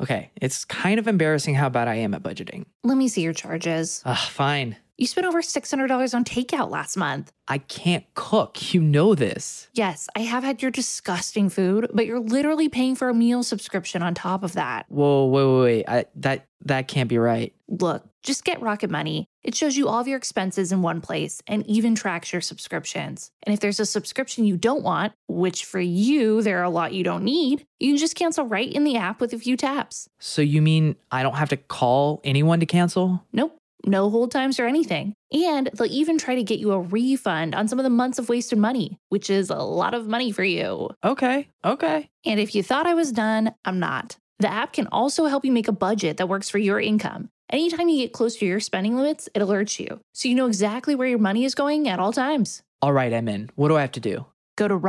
Okay, it's kind of embarrassing how bad I am at budgeting. Let me see your charges. Fine. You spent over $600 on takeout last month. I can't cook. You know this. Yes, I have had your disgusting food, but you're literally paying for a meal subscription on top of that. Whoa, wait. That can't be right. Look, just get Rocket Money. It shows you all of your expenses in one place and even tracks your subscriptions. And if there's a subscription you don't want, which for you, there are a lot you don't need, you can just cancel right in the app with a few taps. So you mean I don't have to call anyone to cancel? Nope. No hold times or anything. And they'll even try to get you a refund on some of the months of wasted money, which is a lot of money for you. Okay. And if you thought I was done, I'm not. The app can also help you make a budget that works for your income. Anytime you get close to your spending limits, it alerts you, so you know exactly where your money is going at all times. All right, I'm in. What do I have to do? Go to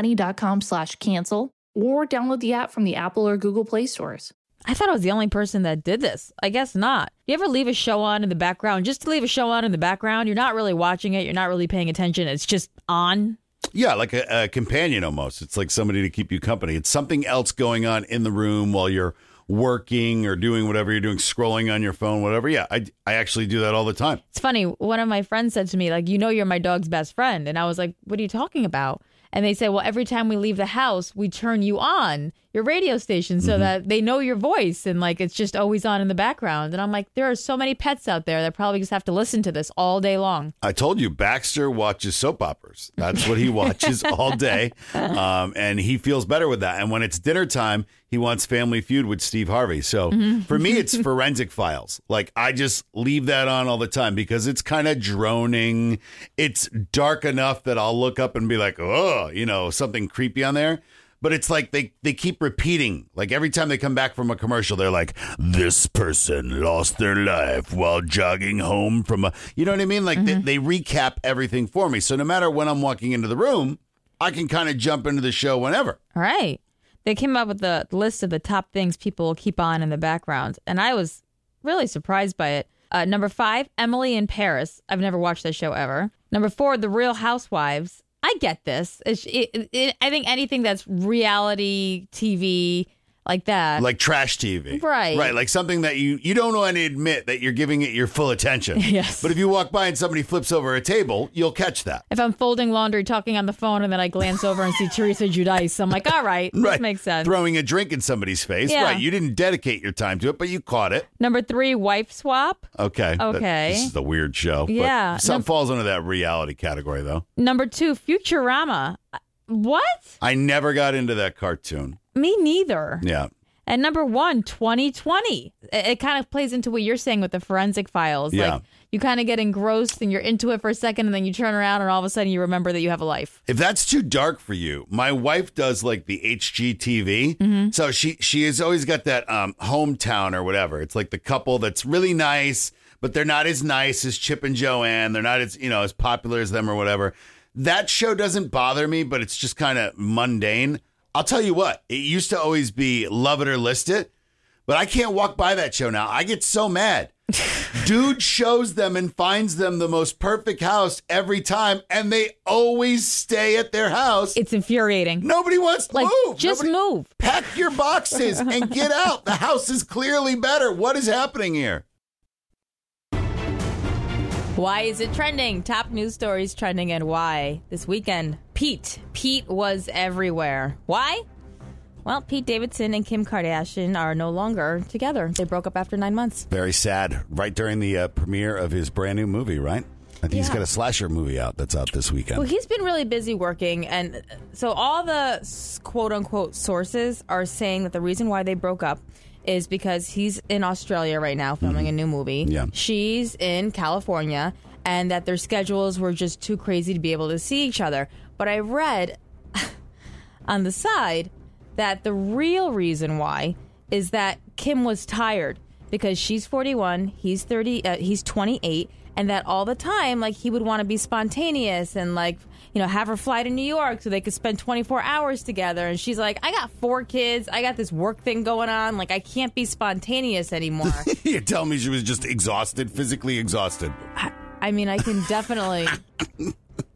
rocketmoney.com/cancel or download the app from the Apple or Google Play stores. I thought I was the only person that did this. I guess not. You ever leave a show on in the background just to leave a show on in the background? You're not really watching it. You're not really paying attention. It's just on. Yeah, like a companion almost. It's like somebody to keep you company. It's something else going on in the room while you're working or doing whatever you're doing, scrolling on your phone, whatever. Yeah, I actually do that all the time. It's funny. One of my friends said to me, like, you know, you're my dog's best friend. And I was like, what are you talking about? And they said, well, every time we leave the house, we turn you on, your radio station, so that they know your voice. And like, it's just always on in the background. And I'm like, there are so many pets out there that probably just have to listen to this all day long. I told you, Baxter watches soap operas. That's what he watches all day. And he feels better with that. And when it's dinner time, he wants Family Feud with Steve Harvey. So for me, it's Forensic Files. Like, I just leave that on all the time because it's kind of droning. It's dark enough that I'll look up and be like, oh, you know, something creepy on there. But it's like they keep repeating. Like every time they come back from a commercial, they're like, this person lost their life while jogging home from a, you know what I mean? Like they recap everything for me. So no matter when I'm walking into the room, I can kind of jump into the show whenever. All right. They came up with the list of the top things people will keep on in the background. And I was really surprised by it. Number 5, Emily in Paris. I've never watched that show ever. Number 4, The Real Housewives. I get this. I think anything that's reality TV like that. Like trash TV. Right. Right. Like something that you don't want to admit that you're giving it your full attention. Yes. But if you walk by and somebody flips over a table, you'll catch that. If I'm folding laundry, talking on the phone, and then I glance over and see Teresa Giudice, I'm like, all right, this makes sense. Throwing a drink in somebody's face. Yeah. Right. You didn't dedicate your time to it, but you caught it. Number 3, Wife Swap. Okay. This is a weird show. Yeah. But some falls under that reality category, though. Number 2, Futurama. What? I never got into that cartoon. Me neither. Yeah. And number 1, 2020. It kind of plays into what you're saying with the Forensic Files. Yeah. Like, you kind of get engrossed and you're into it for a second, and then you turn around and all of a sudden you remember that you have a life. If that's too dark for you, my wife does like the HGTV. Mm-hmm. So she has always got that hometown or whatever. It's like the couple that's really nice, but they're not as nice as Chip and Joanne. They're not as, as popular as them or whatever. That show doesn't bother me, but it's just kind of mundane. I'll tell you what, it used to always be Love It or List It, but I can't walk by that show now. I get so mad. Dude shows them and finds them the most perfect house every time, and they always stay at their house. It's infuriating. Nobody wants to move. Just move. Pack your boxes and get out. The house is clearly better. What is happening here? Why is it trending? Top news stories trending and why. This weekend, Pete was everywhere. Why? Well, Pete Davidson and Kim Kardashian are no longer together. They broke up after 9 months. Very sad. Right during the premiere of his brand new movie, right? I think he's got a slasher movie out that's out this weekend. Well, he's been really busy working. And so all the quote-unquote sources are saying that the reason why they broke up is because he's in Australia right now filming a new movie. Yeah. She's in California, and that their schedules were just too crazy to be able to see each other. But I read on the side that the real reason why is that Kim was tired because she's 41, he's 28, and that all the time, like, he would want to be spontaneous and, like, have her fly to New York so they could spend 24 hours together. And she's like, I got 4 kids. I got this work thing going on. Like, I can't be spontaneous anymore. You're telling me she was just exhausted, physically exhausted. I mean, I can definitely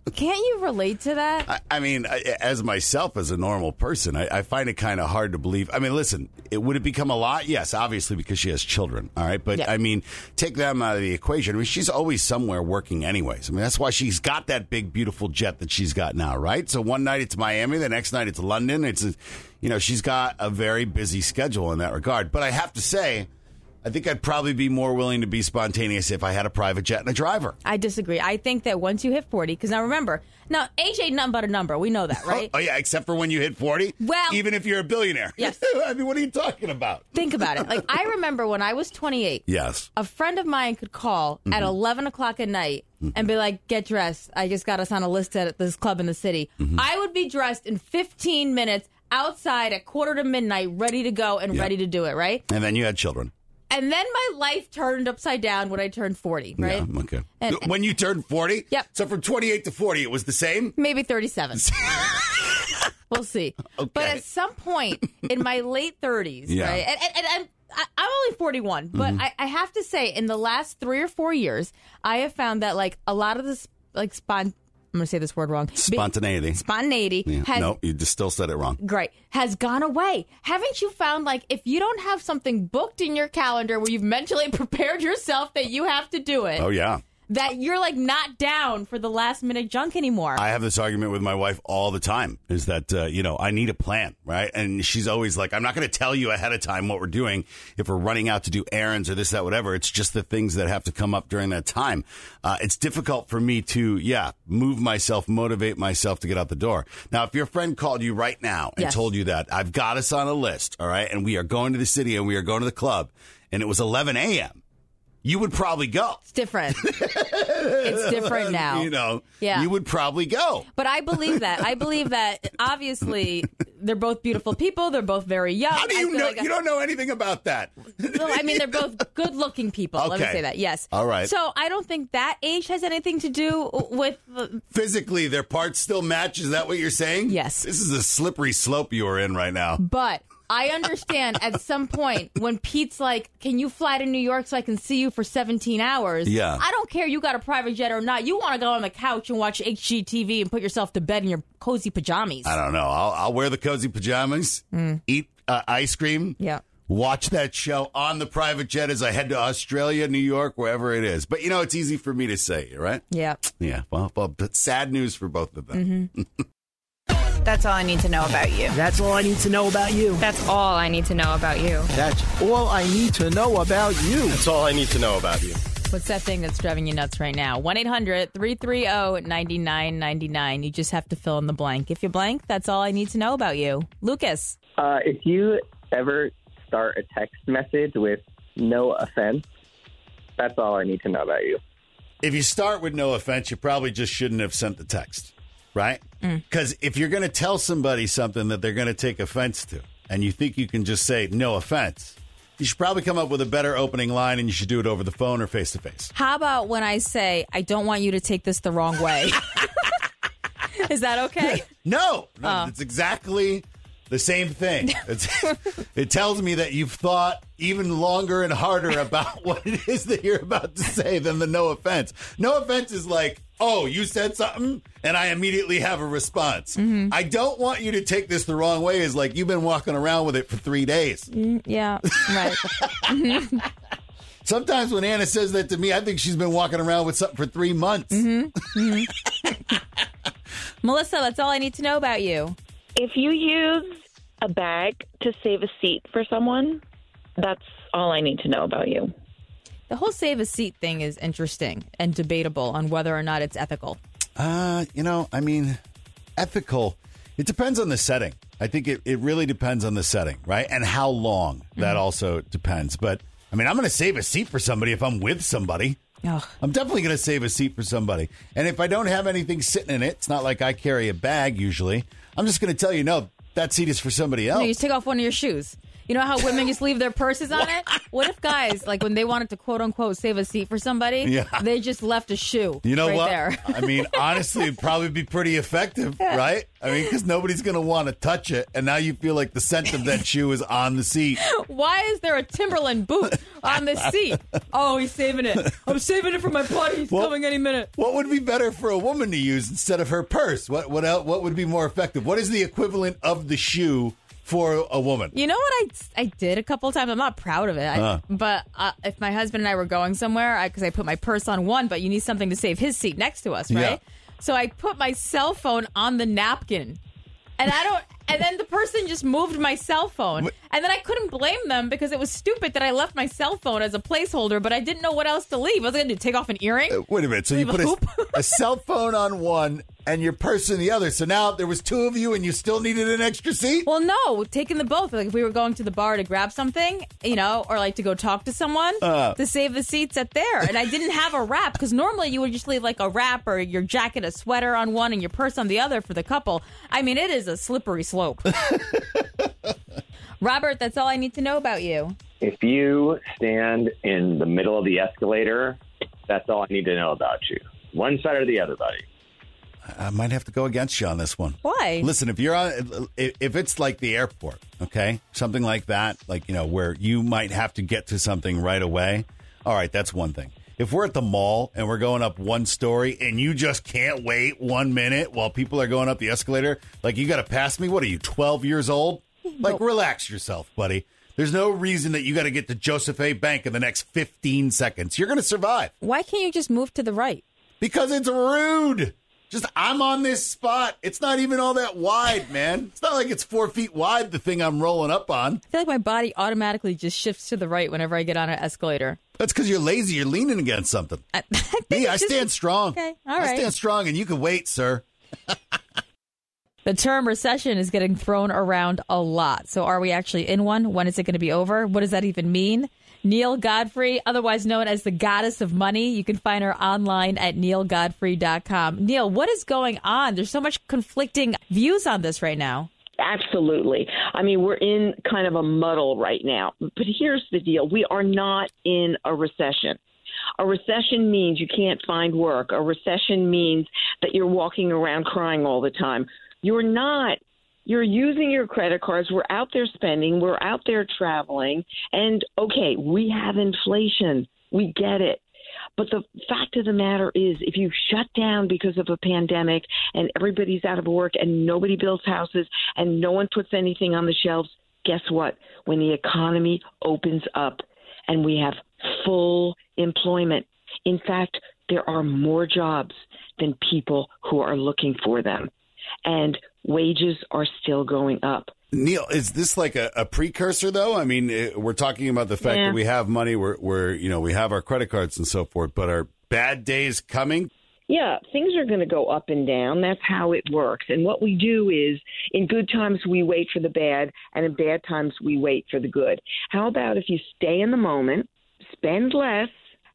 Can't you relate to that? I mean, as myself, as a normal person, I find it kind of hard to believe. I mean, listen, would it become a lot? Yes, obviously, because she has children. All right. But I mean, take them out of the equation. I mean, she's always somewhere working anyways. I mean, that's why she's got that big, beautiful jet that she's got now. Right. So one night it's Miami. The next night it's London. She's got a very busy schedule in that regard. But I have to say, I think I'd probably be more willing to be spontaneous if I had a private jet and a driver. I disagree. I think that once you hit 40, because now remember, age ain't nothing but a number. We know that, right? Oh, yeah, except for when you hit 40? Well, even if you're a billionaire. Yes. I mean, what are you talking about? Think about it. Like, I remember when I was 28. Yes. A friend of mine could call at 11 o'clock at night and be like, get dressed. I just got us on a list at this club in the city. I would be dressed in 15 minutes outside at 1:45, ready to go and ready to do it, right? And then you had children. And then my life turned upside down when I turned 40, right? Yeah, okay. And when you turned 40? Yep. So from 28 to 40, it was the same? Maybe 37. We'll see. Okay. But at some point in my late 30s, right? And I'm only 41, but I have to say, in the last 3 or 4 years, I have found that like a lot of this, like I'm going to say this word wrong. Spontaneity. Yeah. Has, no, you just still said it wrong. Great. Has gone away. Haven't you found, like, if you don't have something booked in your calendar where you've mentally prepared yourself that you have to do it. Oh, yeah. That you're, like, not down for the last minute junk anymore. I have this argument with my wife all the time, is that, I need a plan, right? And she's always like, I'm not going to tell you ahead of time what we're doing if we're running out to do errands or this, that, whatever. It's just the things that have to come up during that time. It's difficult for me to, move myself, motivate myself to get out the door. Now, if your friend called you right now and told you that, I've got us on a list, all right, and we are going to the city and we are going to the club, and it was 11 a.m., you would probably go. It's different. It's different now. You would probably go. But I believe that. I believe that, obviously, they're both beautiful people. They're both very young. How do you know? You don't know anything about that. Well, I mean, they're both good-looking people. Okay. Let me say that. Yes. All right. So I don't think that age has anything to do with... Physically, their parts still match? Is that what you're saying? Yes. This is a slippery slope you are in right now. But... I understand at some point when Pete's like, can you fly to New York so I can see you for 17 hours? Yeah. I don't care you got a private jet or not. You want to go on the couch and watch HGTV and put yourself to bed in your cozy pajamas. I don't know. I'll wear the cozy pajamas, eat ice cream. Yeah. Watch that show on the private jet as I head to Australia, New York, wherever it is. But, it's easy for me to say, right? Yeah. Yeah. Well, but sad news for both of them. That's all I need to know about you. That's all I need to know about you. That's all I need to know about you. That's all I need to know about you. That's all I need to know about you. What's that thing that's driving you nuts right now? 1-800-330-9999. You just have to fill in the blank. If you blank, that's all I need to know about you. Lucas. If you ever start a text message with no offense, that's all I need to know about you. If you start with no offense, you probably just shouldn't have sent the text. Right? Because if you're going to tell somebody something that they're going to take offense to, and you think you can just say, no offense, you should probably come up with a better opening line, and you should do it over the phone or face-to-face. How about when I say, I don't want you to take this the wrong way? Is that okay? No, it's exactly the same thing. It tells me that you've thought even longer and harder about what it is that you're about to say than the no offense. No offense is like, oh, you said something, and I immediately have a response. I don't want you to take this the wrong way is like you've been walking around with it for 3 days. Yeah, right. Sometimes when Anna says that to me, I think she's been walking around with something for 3 months. Melissa, that's all I need to know about you. If you use a bag to save a seat for someone, that's all I need to know about you. The whole save a seat thing is interesting and debatable on whether or not it's ethical. Ethical, it depends on the setting. I think it really depends on the setting, right? And how long, that also depends. But, I'm going to save a seat for somebody if I'm with somebody. Ugh. I'm definitely going to save a seat for somebody. And if I don't have anything sitting in it, it's not like I carry a bag usually. I'm just going to tell you, no, that seat is for somebody else. No, you take off one of your shoes. You know how women just leave their purses on it? What if guys, like when they wanted to quote unquote save a seat for somebody, they just left a shoe You know right what? there? I mean, honestly, it'd probably be pretty effective, right? I mean, because nobody's going to want to touch it. And now you feel like the scent of that shoe is on the seat. Why is there a Timberland boot on the seat? Oh, he's saving it. I'm saving it for my buddy. He's coming any minute. What would be better for a woman to use instead of her purse? What would be more effective? What is the equivalent of the shoe for a woman? You know what I did a couple of times? I'm not proud of it. But if my husband and I were going somewhere, because I put my purse on one, but you need something to save his seat next to us, right? Yeah. So I put my cell phone on the napkin. And then the person just moved my cell phone. And then I couldn't blame them because it was stupid that I left my cell phone as a placeholder, but I didn't know what else to leave. I was going to take off an earring. Wait a minute. So you put a cell phone on one and your purse in the other. So now there was two of you and you still needed an extra seat? Well, no, taking the both. Like if we were going to the bar to grab something, or like to go talk to someone to save the seats at there. And I didn't have a wrap because normally you would just leave like a wrap or your jacket, a sweater on one and your purse on the other for the couple. I mean, it is a slippery slope. Robert, that's all I need to know about you. If you stand in the middle of the escalator, that's all I need to know about you. One side or the other, buddy. I might have to go against you on this one. Why? Listen, if it's like the airport, okay, something like that, like, where you might have to get to something right away. All right, that's one thing. If we're at the mall and we're going up one story and you just can't wait 1 minute while people are going up the escalator, like you got to pass me. What are you, 12 years old? Like, relax yourself, buddy. There's no reason that you got to get to Joseph A. Bank in the next 15 seconds. You're going to survive. Why can't you just move to the right? Because it's rude. Just, I'm on this spot. It's not even all that wide, man. It's not like it's 4 feet wide, the thing I'm rolling up on. I feel like my body automatically just shifts to the right whenever I get on an escalator. That's because you're lazy. You're leaning against something. I stand strong. Okay, all right. I stand strong, and you can wait, sir. The term recession is getting thrown around a lot. So are we actually in one? When is it going to be over? What does that even mean? Neil Godfrey, otherwise known as the Goddess of Money. You can find her online at neilgodfrey.com. Neil, what is going on? There's so much conflicting views on this right now. Absolutely. I mean, we're in kind of a muddle right now. But here's the deal. We are not in a recession. A recession means you can't find work. A recession means that you're walking around crying all the time. You're not. You're using your credit cards. We're out there spending. We're out there traveling. And, okay, we have inflation. We get it. But the fact of the matter is, if you shut down because of a pandemic and everybody's out of work and nobody builds houses and no one puts anything on the shelves, guess what? When the economy opens up and we have full employment, in fact, there are more jobs than people who are looking for them. And wages are still going up. Neil, is this like a precursor, though? I mean, we're talking about the fact that we have money, we have our credit cards and so forth, but are bad days coming? Yeah, things are going to go up and down. That's how it works. And what we do is, in good times, we wait for the bad, and in bad times, we wait for the good. How about if you stay in the moment, spend less,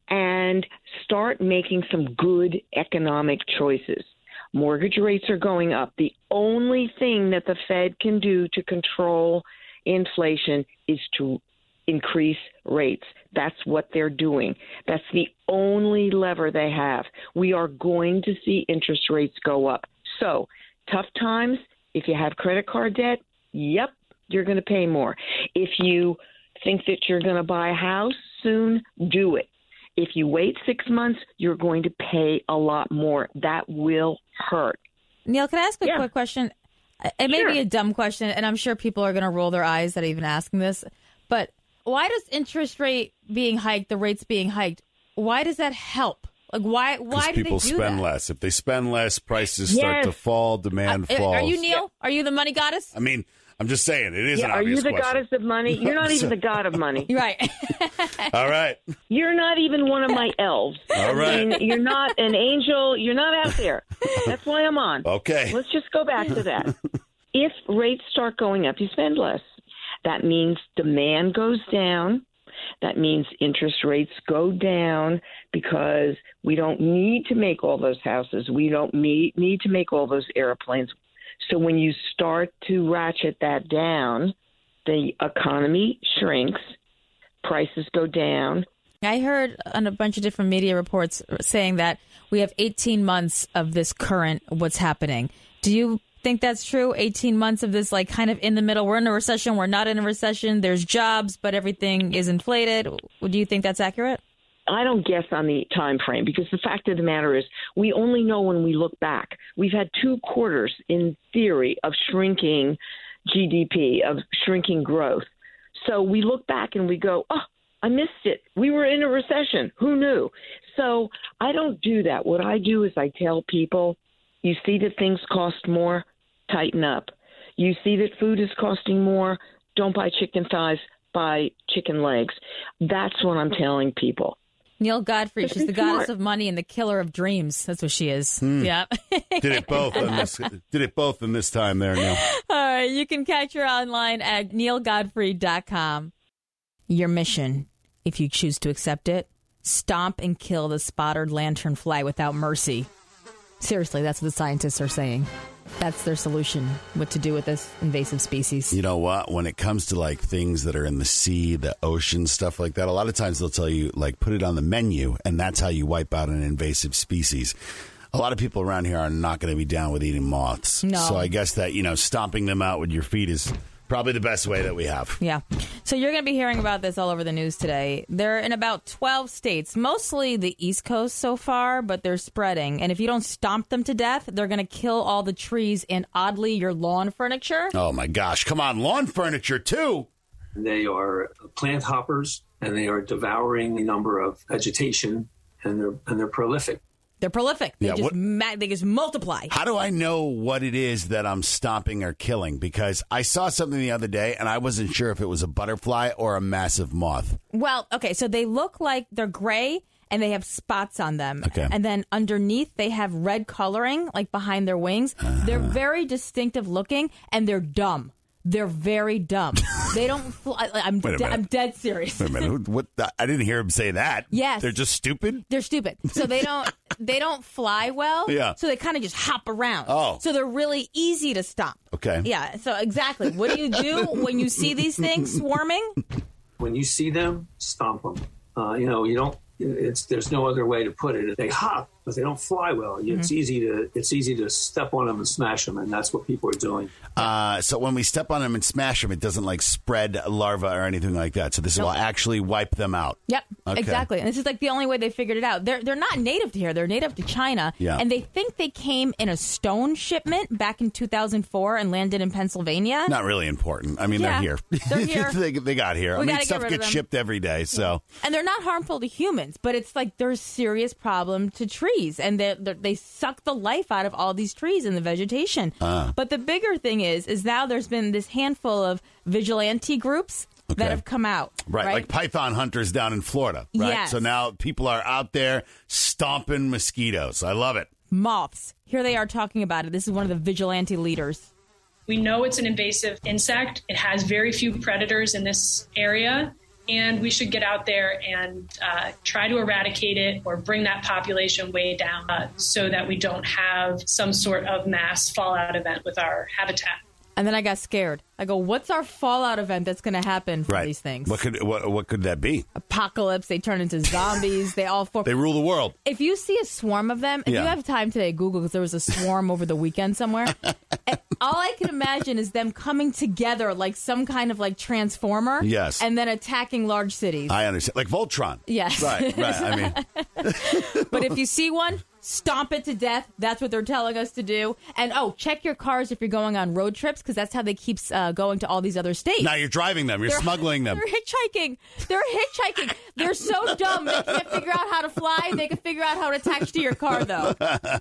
and start making some good economic choices? Mortgage rates are going up. The only thing that the Fed can do to control inflation is to increase rates. That's what they're doing. That's the only lever they have. We are going to see interest rates go up. So, tough times, if you have credit card debt, yep, you're going to pay more. If you think that you're going to buy a house soon, do it. If you wait 6 months, you're going to pay a lot more. That will hurt. Neil, can I ask a quick question? It may be a dumb question, and I'm sure people are going to roll their eyes at even asking this, but why does interest rate being hiked, the rates being hiked, why does that help? Like, why do they do that? People spend less. If they spend less, prices start to fall, demand falls. Are you Neil? Are you the money goddess? I mean, I'm just saying, it is an obvious question. Are you the goddess of money? You're not even the god of money. You're right. All right. You're not even one of my elves. All right. I mean, you're not an angel. You're not out there. That's why I'm on. Okay. Let's just go back to that. If rates start going up, you spend less. That means demand goes down. That means interest rates go down because we don't need to make all those houses. We don't need to make all those airplanes. So when you start to ratchet that down, the economy shrinks, prices go down. I heard on a bunch of different media reports saying that we have 18 months of this current what's happening. Do you think that's true? 18 months of this, like, kind of in the middle. We're in a recession. We're not in a recession. There's jobs, but everything is inflated. Do you think that's accurate? I don't guess on the time frame, because the fact of the matter is we only know when we look back. We've had 2 quarters, in theory, of shrinking GDP, of shrinking growth. So we look back and we go, oh, I missed it. We were in a recession. Who knew? So I don't do that. What I do is I tell people, you see that things cost more, tighten up. You see that food is costing more, don't buy chicken thighs, buy chicken legs. That's what I'm telling people. Neil Godfrey, she's the goddess of money and the killer of dreams. That's what she is. Yeah. Did it both in this time there, Neil. All right. You can catch her online at neilgodfrey.com. Your mission, if you choose to accept it, stomp and kill the spotted lanternfly without mercy. Seriously, that's what the scientists are saying. That's their solution, what to do with this invasive species. You know what? When it comes to like things that are in the sea, the ocean, stuff like that, a lot of times they'll tell you, like, put it on the menu, and that's how you wipe out an invasive species. A lot of people around here are not going to be down with eating moths. No. So I guess that, stomping them out with your feet is probably the best way that we have. Yeah. So you're going to be hearing about this all over the news today. They're in about 12 states, mostly the East Coast so far, but they're spreading. And if you don't stomp them to death, they're going to kill all the trees and, oddly, your lawn furniture. Oh, my gosh. Come on. Lawn furniture, too. They are plant hoppers, and they are devouring a number of vegetation, and they're prolific. They're prolific. They just multiply. How do I know what it is that I'm stomping or killing? Because I saw something the other day, and I wasn't sure if it was a butterfly or a massive moth. Well, okay, so they look like they're gray, and they have spots on them. Okay. And then underneath, they have red coloring, like behind their wings. They're very distinctive looking, and they're dumb. They're very dumb. They don't fly. I'm dead serious. Wait a minute. What? I didn't hear him say that. Yes. They're just stupid? They're stupid. So they don't fly well. Yeah. So they kind of just hop around. Oh. So they're really easy to stop. Okay. Yeah. So exactly. What do you do when you see these things swarming? When you see them, stomp them. You don't. There's no other way to put it. They hop, but they don't fly well. It's easy to step on them and smash them, and that's what people are doing. So when we step on them and smash them, it doesn't like spread larvae or anything like that. So this will actually wipe them out. Yep, okay. Exactly. And this is like the only way they figured it out. They're not native to here. They're native to China. Yeah. And they think they came in a stone shipment back in 2004 and landed in Pennsylvania. Not really important. I mean, they're here. They're here. they got here. Stuff gets shipped every day. So and they're not harmful to humans, but it's like there's a serious problem to trees, and they suck the life out of all these trees and the vegetation. But the bigger thing is now there's been this handful of vigilante groups that have come out. Right, like python hunters down in Florida. Right. Yes. So now people are out there stomping mosquitoes. I love it. Moths. Here they are talking about it. This is one of the vigilante leaders. We know it's an invasive insect. It has very few predators in this area. And we should get out there and try to eradicate it or bring that population way down so that we don't have some sort of mass fallout event with our habitat. And then I got scared. I go, what's our fallout event that's going to happen from these things? What could that be? Apocalypse. They turn into zombies. They rule the world. If you see a swarm of them, if you have time today, Google, because there was a swarm over the weekend somewhere. All I can imagine is them coming together like some kind of like transformer. Yes. And then attacking large cities. I understand. Like Voltron. Yes. Right. I mean. But if you see one, stomp it to death. That's what they're telling us to do. And, check your cars if you're going on road trips, because that's how they keep going to all these other states. Now you're driving them. You're smuggling them. They're hitchhiking. They're so dumb. They can't figure out how to fly. They can figure out how to attach to your car, though.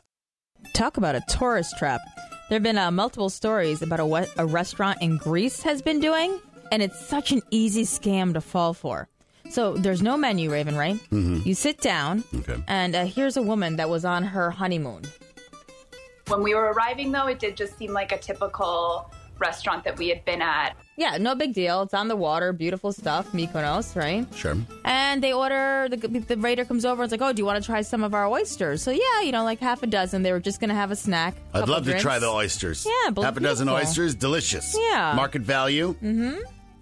Talk about a tourist trap. There have been multiple stories about what a restaurant in Greece has been doing, and it's such an easy scam to fall for. So there's no menu, Raven, right? Mm-hmm. You sit down, and here's a woman that was on her honeymoon. When we were arriving, though, it did just seem like a typical restaurant that we had been at. Yeah, no big deal. It's on the water, beautiful stuff, Mykonos, right? Sure. And they order, the waiter comes over and is like, oh, do you want to try some of our oysters? So yeah, like half a dozen. They were just going to have a snack. I'd love to try the oysters. Yeah, half a dozen oysters, delicious. Yeah. Market value. Mm-hmm.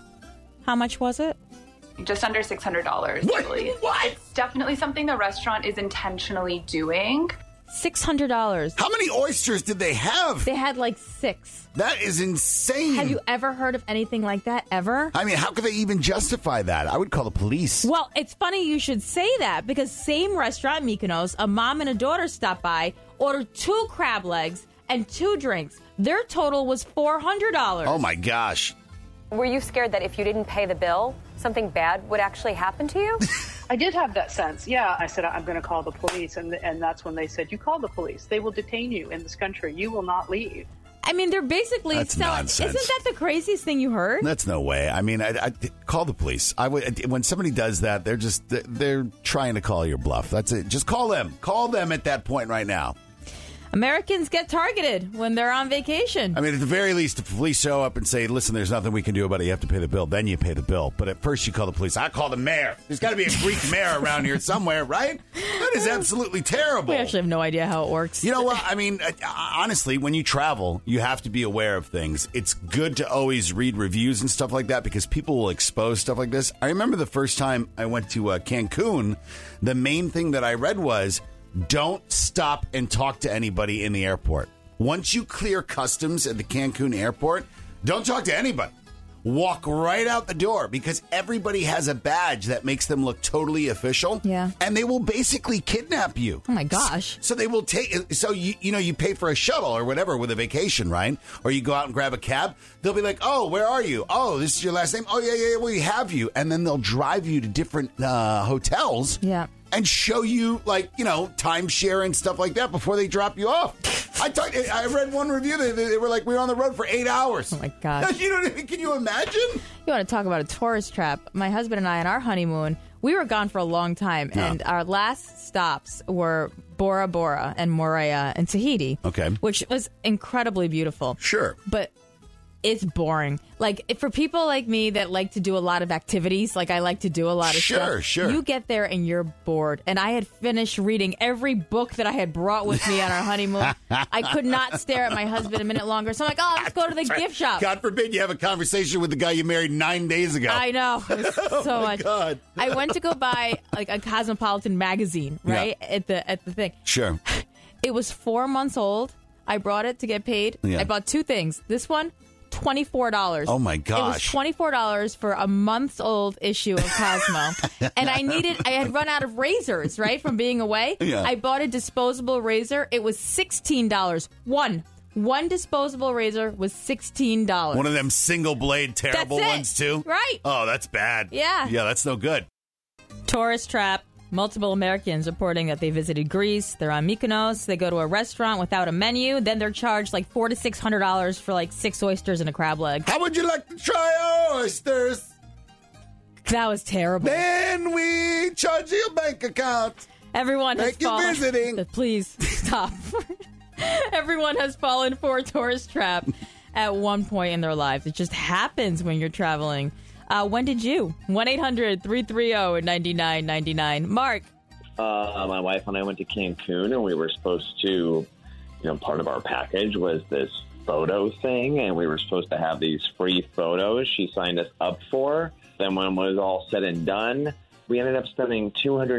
How much was it? Just under $600. What? It's definitely something the restaurant is intentionally doing. $600. How many oysters did they have? They had like 6. That is insane. Have you ever heard of anything like that ever? I mean, how could they even justify that? I would call the police. Well, it's funny you should say that because same restaurant, Mykonos, a mom and a daughter stopped by, ordered 2 crab legs and 2 drinks. Their total was $400. Oh, my gosh. Were you scared that if you didn't pay the bill, something bad would actually happen to you? I did have that sense. Yeah, I said, I'm going to call the police. And that's when they said, you call the police. They will detain you in this country. You will not leave. I mean, they're basically That's nonsense. Isn't that the craziest thing you heard? That's no way. I mean, I call the police. I would. When somebody does that, they're trying to call your bluff. That's it. Just call them. Call them at that point right now. Americans get targeted when they're on vacation. I mean, at the very least, if the police show up and say, listen, there's nothing we can do about it, you have to pay the bill, then you pay the bill. But at first you call the police. I call the mayor. There's got to be a Greek mayor around here somewhere, right? That is absolutely terrible. We actually have no idea how it works. You know what? I mean, honestly, when you travel, you have to be aware of things. It's good to always read reviews and stuff like that because people will expose stuff like this. I remember the first time I went to Cancun, the main thing that I read was, don't stop and talk to anybody in the airport. Once you clear customs at the Cancun airport, don't talk to anybody. Walk right out the door because everybody has a badge that makes them look totally official. Yeah. And they will basically kidnap you. Oh, my gosh. So they will take, so you pay for a shuttle or whatever with a vacation, right? Or you go out and grab a cab. They'll be like, oh, where are you? Oh, this is your last name? Oh, yeah, we have you. And then they'll drive you to different hotels. Yeah. And show you, timeshare and stuff like that before they drop you off. I read one review. They were like, we were on the road for 8 hours. Oh, my gosh. Can you imagine? You want to talk about a tourist trap? My husband and I, on our honeymoon, we were gone for a long time. Yeah. And our last stops were Bora Bora and Moorea and Tahiti. Okay. Which was incredibly beautiful. Sure. But it's boring. For people like me that like to do a lot of activities, like I like to do a lot of stuff. Sure. You get there and you're bored. And I had finished reading every book that I had brought with me on our honeymoon. I could not stare at my husband a minute longer. So I'm like, let's go to the gift shop. God forbid you have a conversation with the guy you married 9 days ago. I know. It was so much. God. I went to go buy a Cosmopolitan magazine, right? Yeah. At the thing. Sure. It was 4 months old. I brought it to get paid. Yeah. I bought 2 things. This one, $24. Oh, my gosh. It was $24 for a month's old issue of Cosmo. And I had run out of razors, right, from being away. Yeah. I bought a disposable razor. It was $16. One disposable razor was $16. One of them single blade terrible That's it. ones, too? Right. Oh, that's bad. Yeah. Yeah, that's no good. Tourist trap. Multiple Americans reporting that they visited Greece. They're on Mykonos. They go to a restaurant without a menu. Then they're charged $400 to $600 for 6 oysters and a crab leg. How would you like to try our oysters? That was terrible. Then we charge you a bank account. Everyone has Thank you fallen. visiting. Please stop. Everyone has fallen for a tourist trap at one point in their lives. It just happens when you're traveling. When did you? 1-800-330-9999. Mark. My wife and I went to Cancun, and we were supposed to, part of our package was this photo thing, and we were supposed to have these free photos she signed us up for. Then when it was all said and done, we ended up spending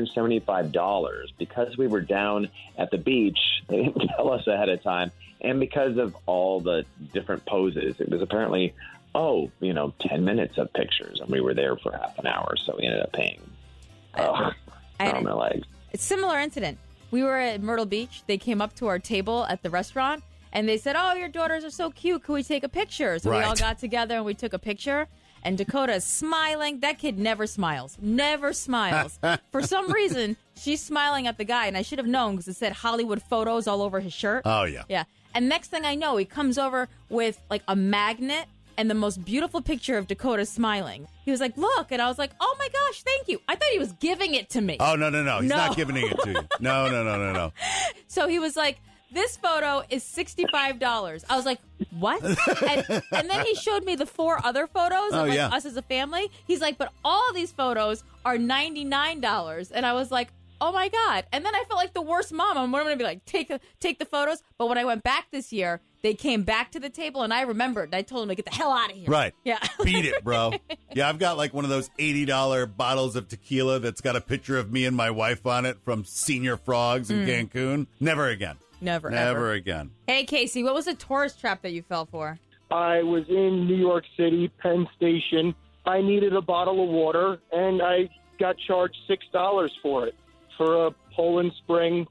$275 because we were down at the beach. They didn't tell us ahead of time. And because of all the different poses, it was apparently 10 minutes of pictures, and we were there for half an hour, so we ended up paying on my legs. It's a similar incident. We were at Myrtle Beach. They came up to our table at the restaurant, and they said, your daughters are so cute. Could we take a picture? So we all got together, and we took a picture, and Dakota is smiling. That kid never smiles. Never smiles. For some reason, she's smiling at the guy, and I should have known because it said Hollywood Photos all over his shirt. Oh, yeah. Yeah. And next thing I know, he comes over with, a magnet and the most beautiful picture of Dakota smiling. He was like, look. And I was like, oh, my gosh, thank you. I thought he was giving it to me. Oh, no. He's not giving it to you. No. So he was like, this photo is $65. I was like, what? and then he showed me the 4 other photos of us as a family. He's like, but all these photos are $99. And I was like, oh, my God. And then I felt like the worst mom. I'm going to be like, take the photos. But when I went back this year, They came back to the table, and I remembered. I told them to get the hell out of here. Right. Yeah. Beat it, bro. Yeah, I've got like one of those $80 bottles of tequila that's got a picture of me and my wife on it from Senior Frogs in Cancun. Never again. Never again. Hey, Casey, what was a tourist trap that you fell for? I was in New York City, Penn Station. I needed a bottle of water, and I got charged $6 for it, for a Poland Spring,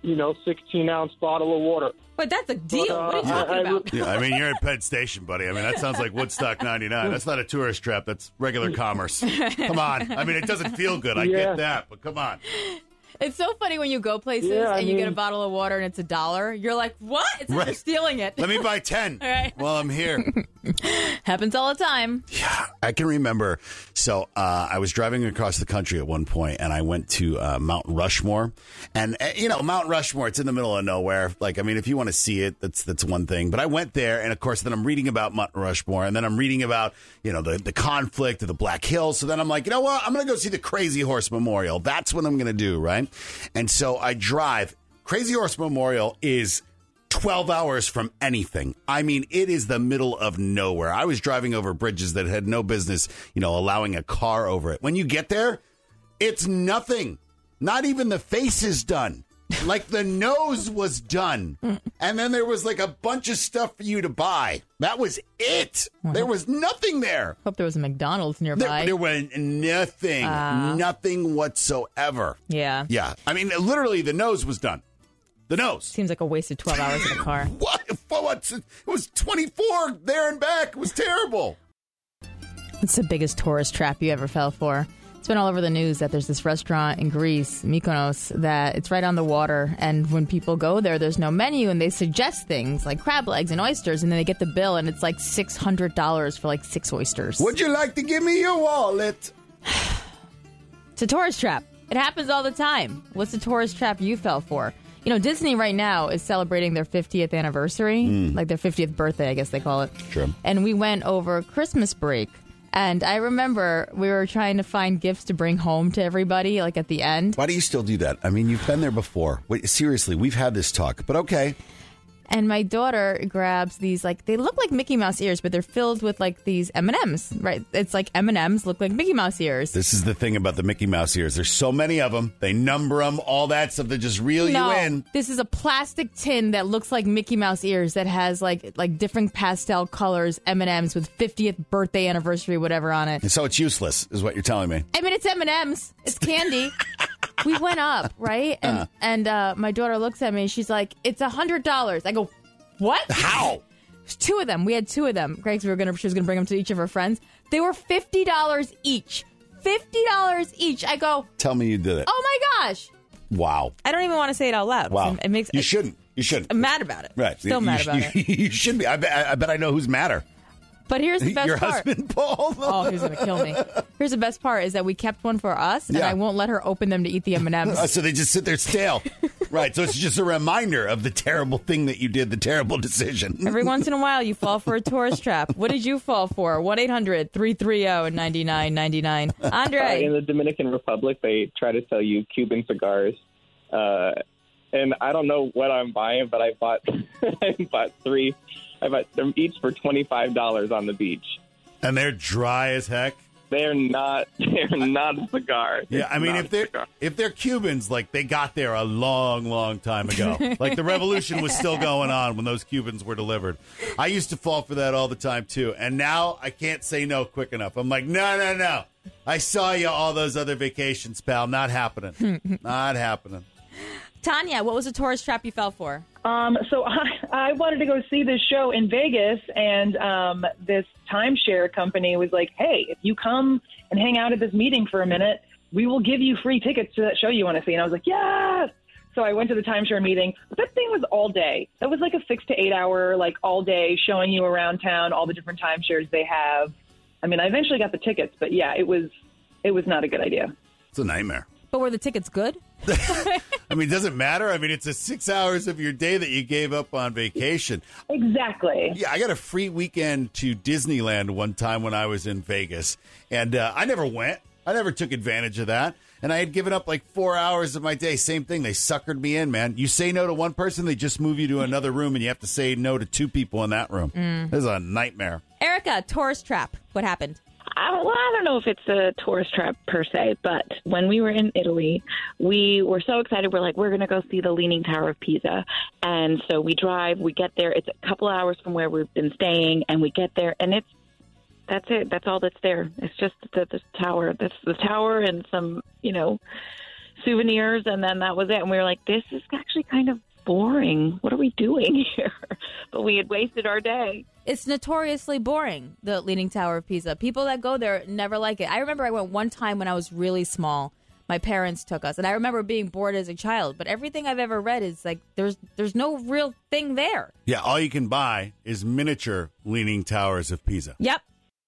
16-ounce bottle of water. But that's a deal. What are you talking about? Yeah, I mean, you're at Penn Station, buddy. I mean, that sounds like Woodstock 99. That's not a tourist trap. That's regular commerce. Come on. I mean, it doesn't feel good. I get that, but come on. It's so funny when you go places and you get a bottle of water and it's $1. You're like, what? It's like you're stealing it. Let me buy 10 while I'm here. Happens all the time. Yeah, I can remember. So I was driving across the country at one point, and I went to Mount Rushmore. And, Mount Rushmore, it's in the middle of nowhere. Like, I mean, if you want to see it, that's one thing. But I went there, and, of course, then I'm reading about Mount Rushmore, and then I'm reading about, the conflict of the Black Hills. So then I'm like, you know what? I'm going to go see the Crazy Horse Memorial. That's what I'm going to do, right? And so I drive. Crazy Horse Memorial is 12 hours from anything. I mean, it is the middle of nowhere. I was driving over bridges that had no business, allowing a car over it. When you get there, it's nothing. Not even the face is done. Like the nose was done. And then there was like a bunch of stuff for you to buy. That was it. There was nothing there. Hope there was a McDonald's nearby. There was nothing. Nothing whatsoever. Yeah. Yeah. I mean, literally, the nose was done. The nose. Seems like a wasted 12 hours in a car. What? It was 24 there and back. It was terrible. What's the biggest tourist trap you ever fell for? It's been all over the news that there's this restaurant in Greece, Mykonos, that it's right on the water. And when people go there, there's no menu, and they suggest things like crab legs and oysters, and then they get the bill, and it's like $600 for like 6 oysters. Would you like to give me your wallet? It's a tourist trap. It happens all the time. What's the tourist trap you fell for? Disney right now is celebrating their 50th anniversary, like their 50th birthday, I guess they call it. Sure. And we went over Christmas break. And I remember we were trying to find gifts to bring home to everybody, like at the end. Why do you still do that? I mean, you've been there before. Wait, seriously, we've had this talk, but okay. And my daughter grabs these, they look like Mickey Mouse ears, but they're filled with, these M&Ms, right? It's like M&Ms look like Mickey Mouse ears. This is the thing about the Mickey Mouse ears. There's so many of them. They number them, all that stuff. They just reel you in. This is a plastic tin that looks like Mickey Mouse ears that has, like different pastel colors, M&Ms with 50th birthday anniversary, whatever on it. And so it's useless, is what you're telling me. I mean, it's M&Ms. It's candy. We went up, right? And my daughter looks at me. She's like, it's $100. I go, what? How? 2 of them. We had 2 of them. Greg, she was going to bring them to each of her friends. They were $50 each. $50 each. I go, tell me you did it. Oh my gosh. Wow. I don't even want to say it out loud. Wow. You shouldn't. I'm mad about it. Right. Still mad about it. You should be. I bet I know who's madder. But here's the best Your part. husband, Paul. Oh, he's going to kill me. Here's the best part is that we kept one for us, and I won't let her open them to eat the M&Ms. So they just sit there stale. Right. So it's just a reminder of the terrible thing that you did, the terrible decision. Every once in a while, you fall for a tourist trap. What did you fall for? 1-800-330-9999. Andre. In the Dominican Republic, they try to sell you Cuban cigars. And I don't know what I'm buying, but I bought 3. I bought them each for $25 on the beach. And they're dry as heck. They're not a cigar. Yeah, I mean, if they're Cubans, they got there a long, long time ago. Like the revolution was still going on when those Cubans were delivered. I used to fall for that all the time too, and now I can't say no quick enough. I'm like, no. I saw you all those other vacations, pal. Not happening. Not happening. Tanya, what was a tourist trap you fell for? So I wanted to go see this show in Vegas, and this timeshare company was like, hey, if you come and hang out at this meeting for a minute, we will give you free tickets to that show you want to see. And I was like, yes! So I went to the timeshare meeting. But that thing was all day. That was like a 6 to 8 hour, all day, showing you around town, all the different timeshares they have. I mean, I eventually got the tickets, but yeah, it was not a good idea. It's a nightmare. But were the tickets good? I mean, does it matter? I mean, it's a 6 hours of your day that you gave up on vacation. Exactly. Yeah, I got a free weekend to Disneyland one time when I was in Vegas, and I never went. I never took advantage of that. And I had given up like 4 hours of my day. Same thing. They suckered me in, man. You say no to one person, they just move you to another room, and you have to say no to 2 people in that room. This is a nightmare. Erica, tourist trap. What happened? Well, I don't know if it's a tourist trap per se, but when we were in Italy, we were so excited. We're like, we're going to go see the Leaning Tower of Pisa. And so we drive, we get there. It's a couple hours from where we've been staying, and we get there, and that's it. That's all that's there. It's just the tower. That's the tower and some, souvenirs, and then that was it. And we were like, this is actually kind of boring. What are we doing here? But we had wasted our day. It's notoriously boring, the Leaning Tower of Pisa. People that go there never like it. I remember I went one time when I was really small. My parents took us, and I remember being bored as a child. But everything I've ever read is like there's no real thing there. Yeah, all you can buy is miniature Leaning Towers of Pisa. Yep.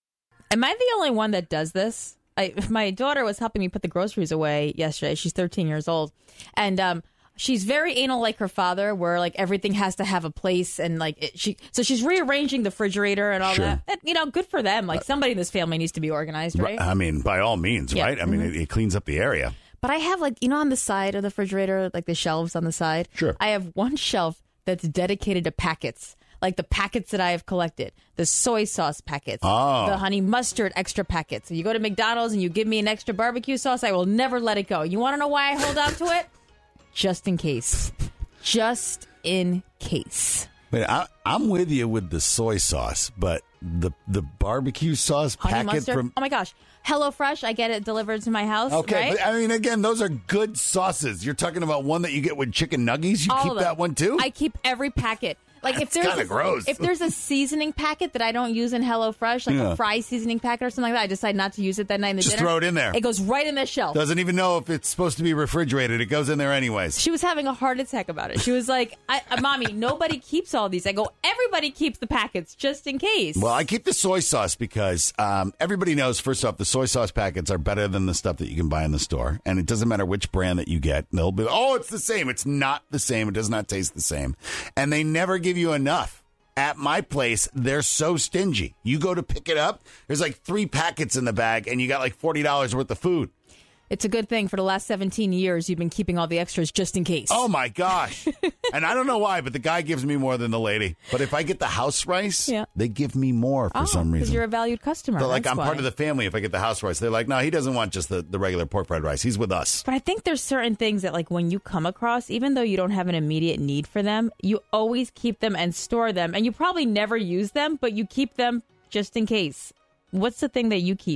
Am I the only one that does this? My daughter was helping me put the groceries away yesterday. She's 13 years old, and she's very anal like her father, where like everything has to have a place, and so she's rearranging the refrigerator and all that. Good for them. Like somebody in this family needs to be organized, right? I mean, by all means, right? I mean, it cleans up the area. But I have on the side of the refrigerator, like the shelves on the side. Sure. I have one shelf that's dedicated to packets. Like the packets that I have collected, the soy sauce packets, the honey mustard extra packets. So you go to McDonald's and you give me an extra barbecue sauce, I will never let it go. You want to know why I hold on to it? Just in case. Just in case. Wait, I'm with you with the soy sauce, but the barbecue sauce honey packet mustard? from... Oh, my gosh. HelloFresh, I get it delivered to my house, Okay, right? but I mean, again, those are good sauces. You're talking about one that you get with chicken nuggets? You All keep of them. that one, too? I keep every packet. Like That's kinda gross. If there's a seasoning packet that I don't use in HelloFresh, like a fry seasoning packet or something like that, I decide not to use it that night in the Just dinner. throw it in there. It goes right in the shelf. Doesn't even know if it's supposed to be refrigerated. It goes in there anyways. She was having a heart attack about it. She was like, Mommy, nobody keeps all these. I go, everybody keeps the packets just in case. Well, I keep the soy sauce because everybody knows, first off, the soy sauce packets are better than the stuff that you can buy in the store. And it doesn't matter which brand that you get. They'll be, it's the same. It's not the same. It does not taste the same. And they never give you enough. At my place, they're so stingy. You go to pick it up, there's like 3 packets in the bag, and you got like $40 worth of food. It's a good thing for the last 17 years you've been keeping all the extras just in case. Oh, my gosh. And I don't know why, but the guy gives me more than the lady. But if I get the house rice, they give me more for some reason. Because you're a valued customer. But like That's I'm why. part of the family if I get the house rice. They're like, no, he doesn't want just the regular pork fried rice. He's with us. But I think there's certain things that, like, when you come across, even though you don't have an immediate need for them, you always keep them and store them. And you probably never use them, but you keep them just in case. What's the thing that you keep?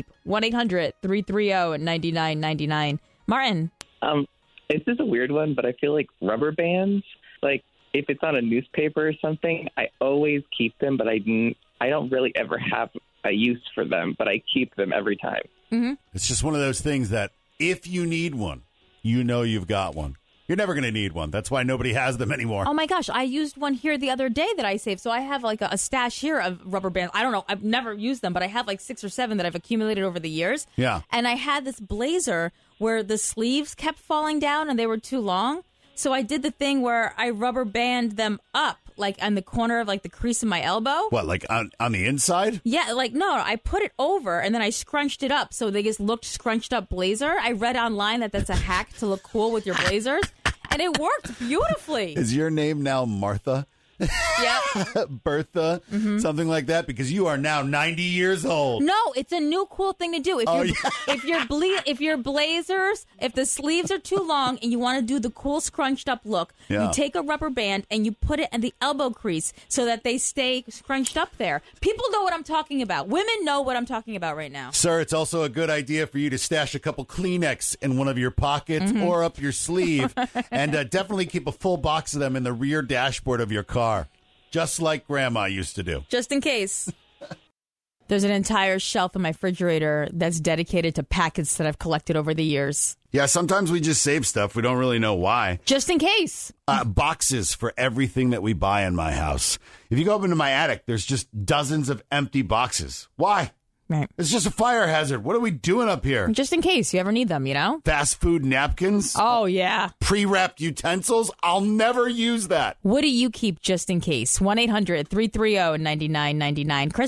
1-800-330-9999. Martin. This is a weird one, but I feel like rubber bands, like if it's on a newspaper or something, I always keep them, but I don't really ever have a use for them, but I keep them every time. Mm-hmm. It's just one of those things that if you need one, you know you've got one. You're never going to need one. That's why nobody has them anymore. Oh, my gosh. I used one here the other day that I saved. So I have like a stash here of rubber bands. I don't know. I've never used them, but I have like 6 or 7 that I've accumulated over the years. Yeah. And I had this blazer where the sleeves kept falling down and they were too long. So I did the thing where I rubber band them up, like on the corner of like the crease of my elbow. What, like on the inside? Yeah, like, no, I put it over and then I scrunched it up. So they just looked scrunched up blazer. I read online that that's a hack to look cool with your blazers. And it worked beautifully. Is your name now Martha? Yep. Bertha, something like that, because you are now 90 years old. No, it's a new cool thing to do. If your blazers, if the sleeves are too long and you want to do the cool scrunched up look, you take a rubber band and you put it in the elbow crease so that they stay scrunched up there. People know what I'm talking about. Women know what I'm talking about right now. Sir, it's also a good idea for you to stash a couple Kleenex in one of your pockets or up your sleeve, and definitely keep a full box of them in the rear dashboard of your car. Just like Grandma used to do. Just in case. There's an entire shelf in my refrigerator that's dedicated to packets that I've collected over the years. Yeah, sometimes we just save stuff. We don't really know why. Just in case. Boxes for everything that we buy in my house. If you go up into my attic, there's just dozens of empty boxes. Why? Right. It's just a fire hazard. What are we doing up here? Just in case you ever need them, you know? Fast food napkins? Oh, yeah. Pre-wrapped utensils? I'll never use that. What do you keep just in case? 1-800-330-9999. Krista.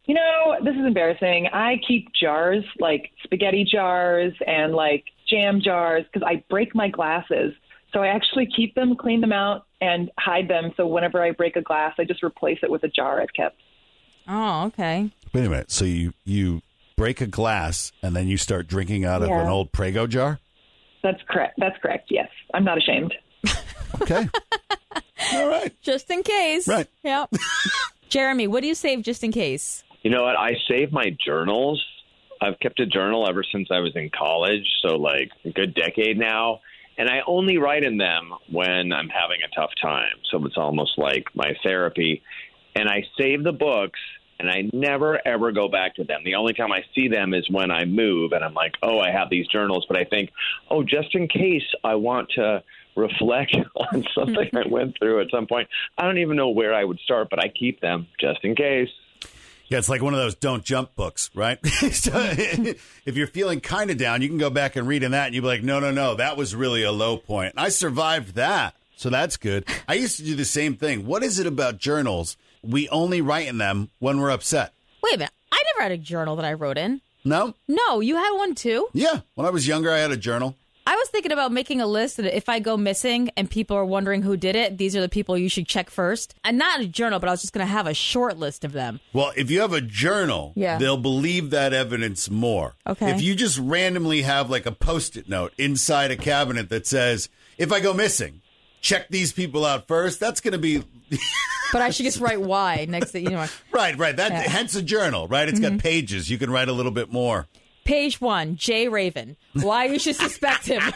You know, this is embarrassing. I keep jars, like spaghetti jars and like jam jars, because I break my glasses. So I actually keep them, clean them out, and hide them. So whenever I break a glass, I just replace it with a jar I've kept. Oh, okay. Wait a minute. So you break a glass and then you start drinking out of an old Prego jar? That's correct. That's correct. Yes. I'm not ashamed. Okay. All right. Just in case. Right. Yep. Jeremy, what do you save just in case? You know what? I save my journals. I've kept a journal ever since I was in college, so like a good decade now. And I only write in them when I'm having a tough time. So it's almost like my therapy. And I save the books, and I never, ever go back to them. The only time I see them is when I move, and I'm like, oh, I have these journals. But I think, oh, just in case I want to reflect on something I went through at some point. I don't even know where I would start, but I keep them just in case. Yeah, it's like one of those don't jump books, right? So if you're feeling kind of down, you can go back and read in that, and you'll be like, no, that was really a low point. And I survived that, so that's good. I used to do the same thing. What is it about journals? We only write in them when we're upset. Wait a minute. I never had a journal that I wrote in. No? No, you had one too? Yeah. When I was younger, I had a journal. I was thinking about making a list that if I go missing and people are wondering who did it, these are the people you should check first. And not a journal, but I was just going to have a short list of them. Well, if you have a journal, they'll believe that evidence more. Okay. If you just randomly have like a Post-it note inside a cabinet that says, if I go missing, check these people out first, that's going to be... But I should just write why next to, Right. Hence a journal, right? It's got pages. You can write a little bit more. Page 1, Jay Raven. Why you should suspect him.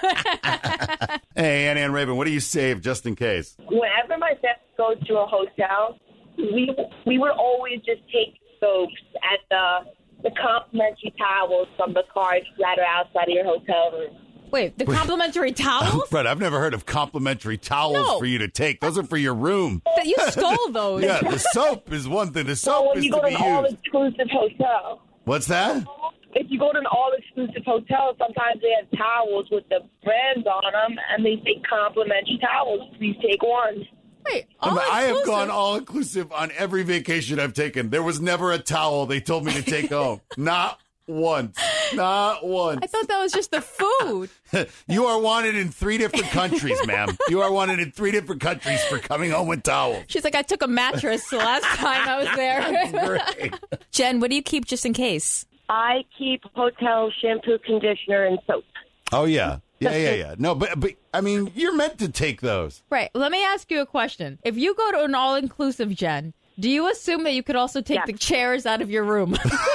Hey, Ann Raven, what do you save just in case? Whenever my family goes to a hotel, we would always just take soaps and the complimentary towels from the cards that are outside of your hotel room. Wait, the complimentary towels? Right, I've never heard of complimentary towels for you to take. Those are for your room. You stole those. Yeah, the soap is one thing. The soap is to be used. When you go to an all-exclusive hotel. What's that? If you go to an all-exclusive hotel, sometimes they have towels with the brands on them, and they say complimentary towels. Please take one. Wait, I have gone all-inclusive on every vacation I've taken. There was never a towel they told me to take home. Not once. Not once. I thought that was just the food. You are wanted in 3 different countries, ma'am. You are wanted in 3 different countries for coming home with towels. She's like, I took a mattress the last time I was there. That's great. Jen, what do you keep just in case? I keep hotel shampoo, conditioner, and soap. Oh, yeah. Yeah. No, but I mean, you're meant to take those. Right. Let me ask you a question. If you go to an all-inclusive, Jen, do you assume that you could also take the chairs out of your room?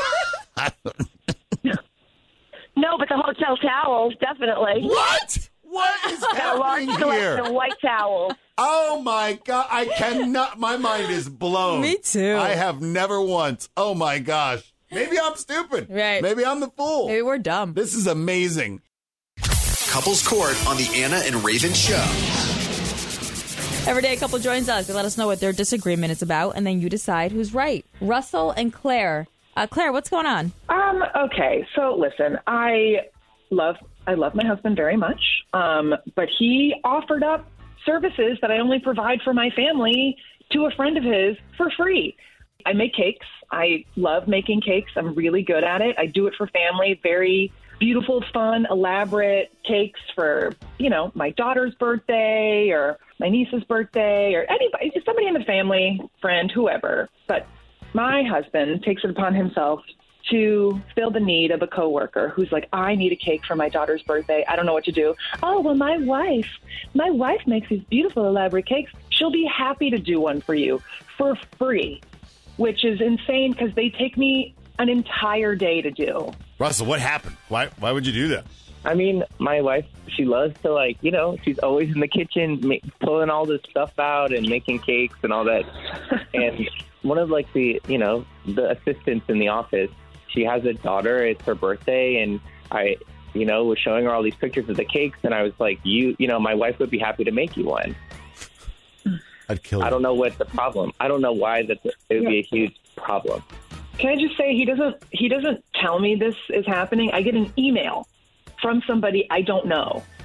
No, but the hotel towels, definitely. What? What is happening here? The white towels. Oh, my God. I cannot. My mind is blown. Me too. I have never once. Oh, my gosh. Maybe I'm stupid. Right. Maybe I'm the fool. Maybe we're dumb. This is amazing. Couples Court on the Anna and Raven Show. Every day a couple joins us. They let us know what their disagreement is about, and then you decide who's right. Russell and Claire. Claire, what's going on? Okay, so listen, I love my husband very much, but he offered up services that I only provide for my family to a friend of his for free. I make cakes. I love making cakes. I'm really good at it. I do it for family. Very beautiful, fun, elaborate cakes for, my daughter's birthday or my niece's birthday or anybody, somebody in the family, friend, whoever. But my husband takes it upon himself to fill the need of a coworker who's like, I need a cake for my daughter's birthday. I don't know what to do. Oh, well, my wife makes these beautiful, elaborate cakes. She'll be happy to do one for you for free, which is insane because they take me an entire day to do. Russell, what happened? Why would you do that? I mean, my wife, she loves to she's always in the kitchen pulling all this stuff out and making cakes and all that. And one of the assistants in the office, she has a daughter. It's her birthday, and I, was showing her all these pictures of the cakes, and I was like, my wife would be happy to make you one. I'd kill you. I don't know what's the problem. I don't know why it would be a huge problem. Can I just say he doesn't tell me this is happening. I get an email from somebody I don't know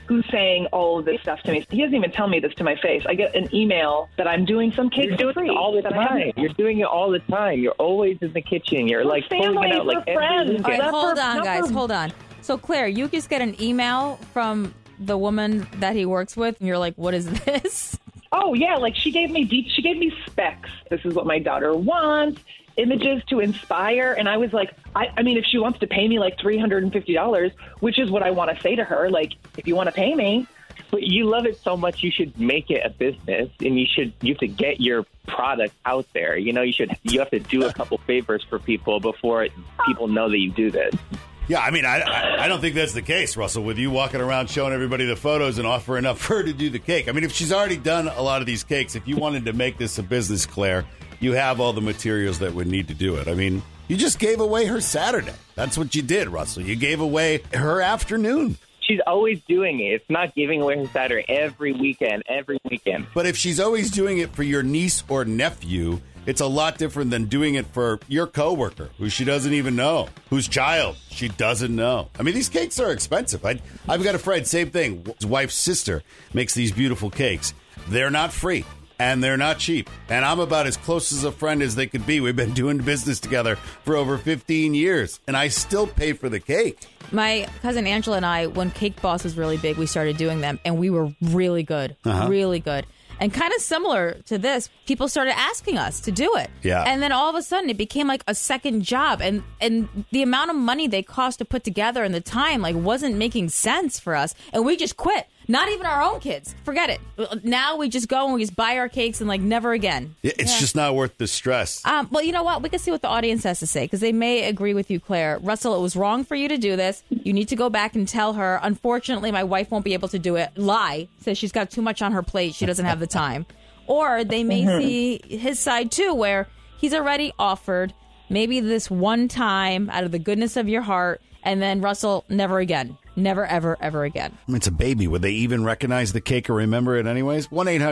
who's saying all of this stuff to me. He doesn't even tell me this to my face. I get an email that I'm doing some cakes You're doing for free. it all the time. You're doing it all the time. You're always in the kitchen. You're like pulling it out like every weekend. All right, hold on, guys. Hold on. So, Claire, you just get an email from the woman that he works with, and you're like, what is this? Oh, yeah. Like, she gave me specs. This is what my daughter wants. Images to inspire. And I was like, I mean, if she wants to pay me like $350, which is what I want to say to her, like, if you want to pay me. But you love it so much, you should make it a business, and you have to get your product out there. You know, you have to do a couple favors for people before people know that you do this. Yeah, I mean, I don't think that's the case, Russell, with you walking around showing everybody the photos and offering up for her to do the cake. I mean, if she's already done a lot of these cakes, if you wanted to make this a business, Claire, you have all the materials that would need to do it. I mean, you just gave away her Saturday. That's what you did, Russell. You gave away her afternoon. She's always doing it. It's not giving away her Saturday every weekend. But if she's always doing it for your niece or nephew, it's a lot different than doing it for your coworker who she doesn't even know, whose child she doesn't know. I mean, these cakes are expensive. I've got a friend, same thing. His wife's sister makes these beautiful cakes. They're not free. And they're not cheap. And I'm about as close as a friend as they could be. We've been doing business together for over 15 years. And I still pay for the cake. My cousin Angela and I, when Cake Boss was really big, we started doing them. And we were really good. Really good. And kind of similar to this, people started asking us to do it. Yeah. And then all of a sudden, it became like a second job. And the amount of money they cost to put together and the time like wasn't making sense for us. And we just quit. Not even our own kids. Forget it. Now we just go and we just buy our cakes and like never again. It's just not worth the stress. Well, you know what? We can see what the audience has to say because they may agree with you, Claire. Russell, it was wrong for you to do this. You need to go back and tell her, unfortunately, my wife won't be able to do it. Lie. Says she's got too much on her plate. She doesn't have the time. Or they may see his side too where he's already offered maybe this one time out of the goodness of your heart and then Russell, never again. Never, ever, ever again. I mean, it's a baby. Would they even recognize the cake or remember it anyways?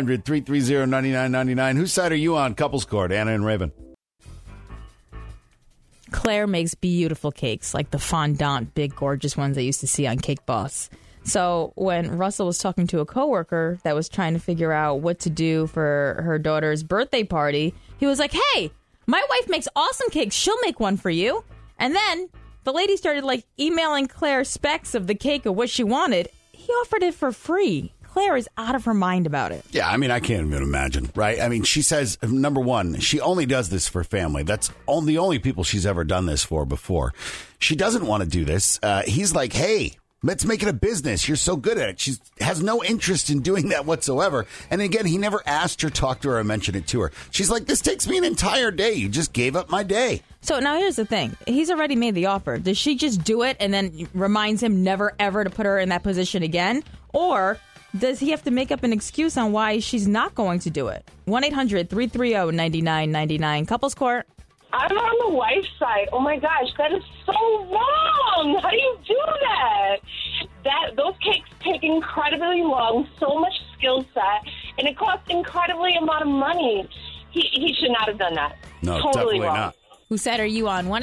1-800-330-9999. Whose side are you on? Couples Court, Anna and Raven. Claire makes beautiful cakes, like the fondant, big, gorgeous ones I used to see on Cake Boss. So when Russell was talking to a coworker that was trying to figure out what to do for her daughter's birthday party, he was like, hey, my wife makes awesome cakes. She'll make one for you. And then the lady started like emailing Claire specs of the cake or what she wanted. He offered it for free. Claire is out of her mind about it. Yeah, I mean, I can't even imagine, right? I mean, she says, number one, she only does this for family. That's the only people she's ever done this for before. She doesn't want to do this. He's like, hey, let's make it a business. You're so good at it. She has no interest in doing that whatsoever. And again, he never asked her, talked to her, or mentioned it to her. She's like, this takes me an entire day. You just gave up my day. So now here's the thing. He's already made the offer. Does she just do it and then reminds him never, ever to put her in that position again? Or does he have to make up an excuse on why she's not going to do it? 1-800-330-9999. Couples Court. I'm on the wife's side. Oh, my gosh, that is so wrong. How do you do that? Those cakes take incredibly long, so much skill set, and it costs incredibly amount of money. He should not have done that. No, totally definitely wrong. not. Whose side are you on?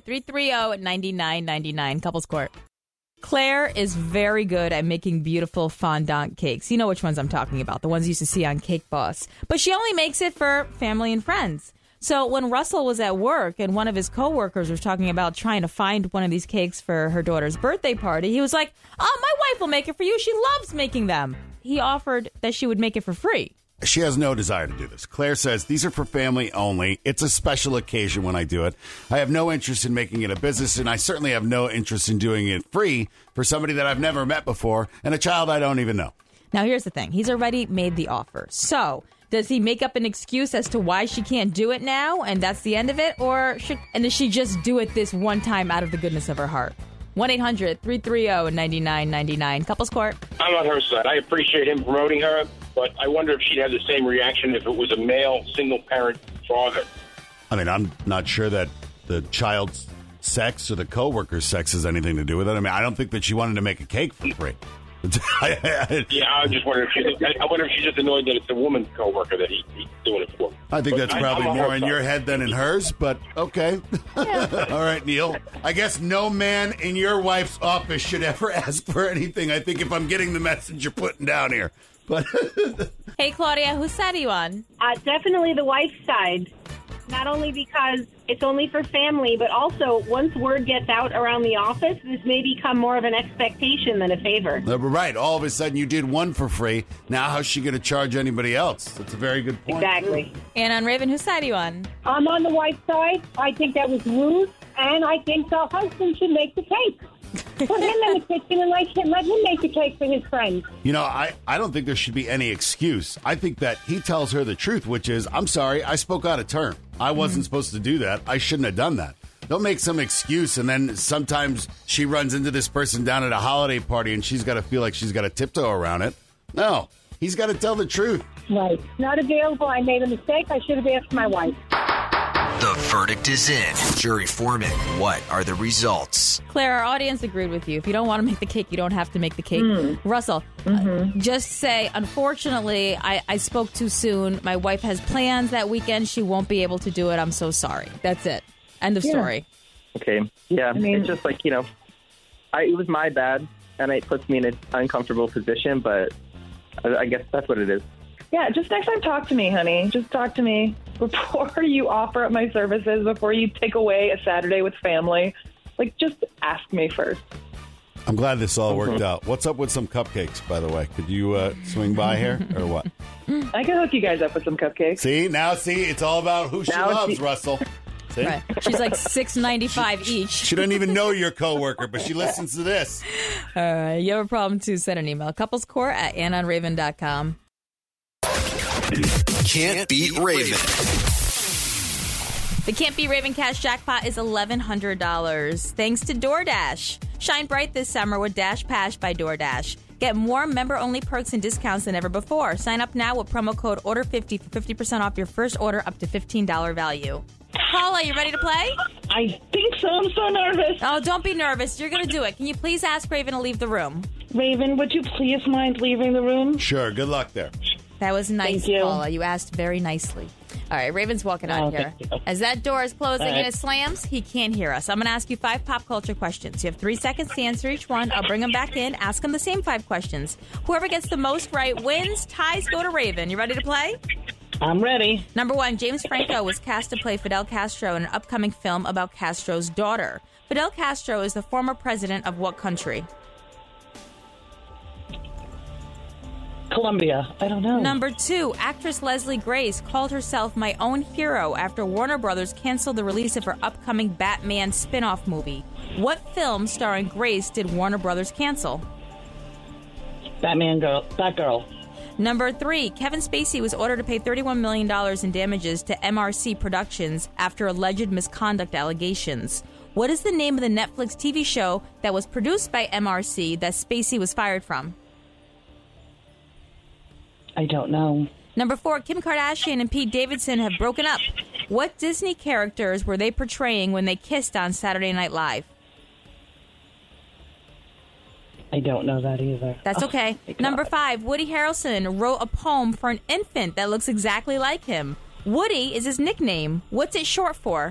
1-800-330-9999. Couples Court. Claire is very good at making beautiful fondant cakes. You know which ones I'm talking about, the ones you used to see on Cake Boss. But she only makes it for family and friends. So when Russell was at work and one of his coworkers was talking about trying to find one of these cakes for her daughter's birthday party, he was like, oh, my wife will make it for you. She loves making them. He offered that she would make it for free. She has no desire to do this. Claire says, these are for family only. It's a special occasion when I do it. I have no interest in making it a business, and I certainly have no interest in doing it free for somebody that I've never met before and a child I don't even know. Now, here's the thing. He's already made the offer. So does he make up an excuse as to why she can't do it now, and that's the end of it? Or does she just do it this one time out of the goodness of her heart? 1-800-330-9999. Couples Court. I'm on her side. I appreciate him promoting her, but I wonder if she'd have the same reaction if it was a male, single-parent father. I mean, I'm not sure that the child's sex or the coworker's sex has anything to do with it. I mean, I don't think that she wanted to make a cake for free. Yeah, I was just wondering I wonder if she's just annoyed that it's a woman coworker that he's doing it for. I think that's probably more in your head than in hers, but okay. All right, Neil. I guess no man in your wife's office should ever ask for anything. I think if I'm getting the message you're putting down here. But Hey, Claudia, whose side are you on? Definitely the wife's side. Not only because it's only for family, but also once word gets out around the office, this may become more of an expectation than a favor. Right. All of a sudden you did one for free. Now how's she going to charge anybody else? That's a very good point. Exactly. And on Raven, whose side are you on? I'm on the wife's side. I think that was rude, and I think the husband should make the cake. Put him in the kitchen and let him make the cake for his friends. You know, I don't think there should be any excuse. I think that he tells her the truth, which is, I'm sorry, I spoke out of turn. I wasn't supposed to do that. I shouldn't have done that. Don't make some excuse, and then sometimes she runs into this person down at a holiday party, and she's got to feel like she's got to tiptoe around it. No, he's got to tell the truth. Right. Not available. I made a mistake. I should have asked my wife. The verdict is in. Jury foreman, what are the results? Claire, our audience agreed with you. If you don't want to make the cake, you don't have to make the cake. Russell, just say, unfortunately, I spoke too soon. My wife has plans that weekend. She won't be able to do it. I'm so sorry. That's it. End of story. Okay. Yeah. It's just like, it was my bad, and it puts me in an uncomfortable position, but I guess that's what it is. Yeah, just next time talk to me, honey. Just talk to me before you offer up my services, before you take away a Saturday with family. Like, just ask me first. I'm glad this all worked out. What's up with some cupcakes, by the way? Could you swing by here or what? I can hook you guys up with some cupcakes. See, it's all about who she loves, Russell. See? Right. She's like $6.95 each. She doesn't even know your coworker, but she listens to this. All right. You have a problem, too, send an email. couplescourt@AnnaOnRaven.com. Can't beat Raven. The Can't Beat Raven cash jackpot is $1,100 thanks to DoorDash. Shine bright this summer with Dash Pash by DoorDash. Get more member-only perks and discounts than ever before. Sign up now with promo code ORDER50 for 50% off your first order up to $15 value. Paula, you ready to play? I think so. I'm so nervous. Oh, don't be nervous. You're going to do it. Can you please ask Raven to leave the room? Raven, would you please mind leaving the room? Sure. Good luck there. That was nice, Thank you. Paula. You asked very nicely. All right, Raven's walking out here. As that door is closing and it slams, he can't hear us. I'm going to ask you 5 pop culture questions. You have 3 seconds to answer each one. I'll bring them back in, ask him the same 5 questions. Whoever gets the most right wins. Ties go to Raven. You ready to play? I'm ready. Number 1, James Franco was cast to play Fidel Castro in an upcoming film about Castro's daughter. Fidel Castro is the former president of what country? Colombia. I don't know. Number 2, actress Leslie Grace called herself my own hero after Warner Brothers canceled the release of her upcoming Batman spin-off movie. What film starring Grace did Warner Brothers cancel? Batgirl. Number 3, Kevin Spacey was ordered to pay $31 million in damages to MRC Productions after alleged misconduct allegations. What is the name of the Netflix TV show that was produced by MRC that Spacey was fired from? I don't know. Number 4, Kim Kardashian and Pete Davidson have broken up. What Disney characters were they portraying when they kissed on Saturday Night Live? I don't know that either. That's okay. Number 5, Woody Harrelson wrote a poem for an infant that looks exactly like him. Woody is his nickname. What's it short for?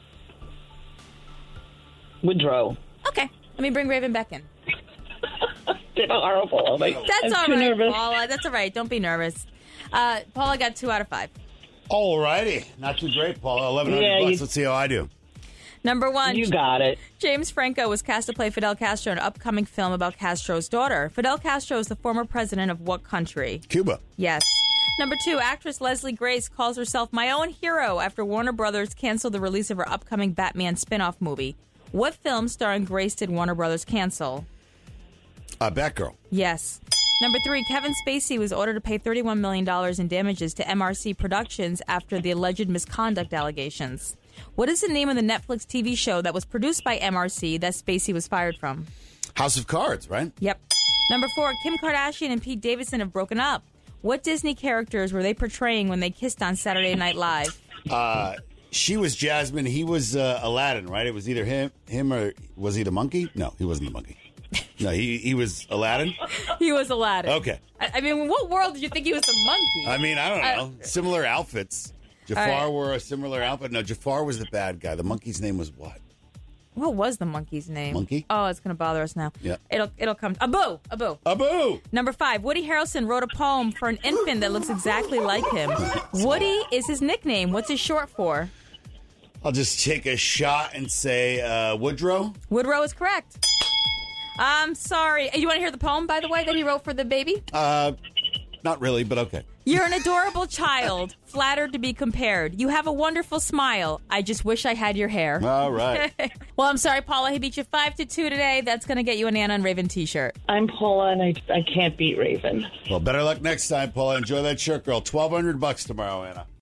Woodrow. Okay. Let me bring Raven back in. Horrible. That's all right, Paula. That's all right. Don't be nervous. Paula got 2 out of 5. All righty. Not too great, Paula. $1,100 Let's see how I do. Number 1. You got it. James Franco was cast to play Fidel Castro in an upcoming film about Castro's daughter. Fidel Castro is the former president of what country? Cuba. Yes. Number 2, actress Leslie Grace calls herself my own hero after Warner Brothers canceled the release of her upcoming Batman spin-off movie. What film starring Grace did Warner Brothers cancel? Batgirl. Yes. Number 3, Kevin Spacey was ordered to pay $31 million in damages to MRC Productions after the alleged misconduct allegations. What is the name of the Netflix TV show that was produced by MRC that Spacey was fired from? House of Cards, right? Yep. Number 4, Kim Kardashian and Pete Davidson have broken up. What Disney characters were they portraying when they kissed on Saturday Night Live? She was Jasmine. He was Aladdin, right? It was either him or was he the monkey? No, he wasn't the monkey. No, he was Aladdin? He was Aladdin. Okay. I mean, in what world did you think he was the monkey? I mean, I don't know. Similar outfits. Jafar right. wore a similar outfit. No, Jafar was the bad guy. The monkey's name was what? What was the monkey's name? Monkey? Oh, it's going to bother us now. Yeah. It'll come. Abu. Abu! Number 5, Woody Harrelson wrote a poem for an infant that looks exactly like him. Woody is his nickname. What's it short for? I'll just take a shot and say Woodrow. Woodrow is correct. I'm sorry. You want to hear the poem, by the way, that he wrote for the baby? Not really, but okay. You're an adorable child, flattered to be compared. You have a wonderful smile. I just wish I had your hair. All right. Well, I'm sorry, Paula. He beat you 5-2 today. That's going to get you an Anna and Raven t-shirt. I'm Paula, and I can't beat Raven. Well, better luck next time, Paula. Enjoy that shirt, girl. $1,200 tomorrow, Anna.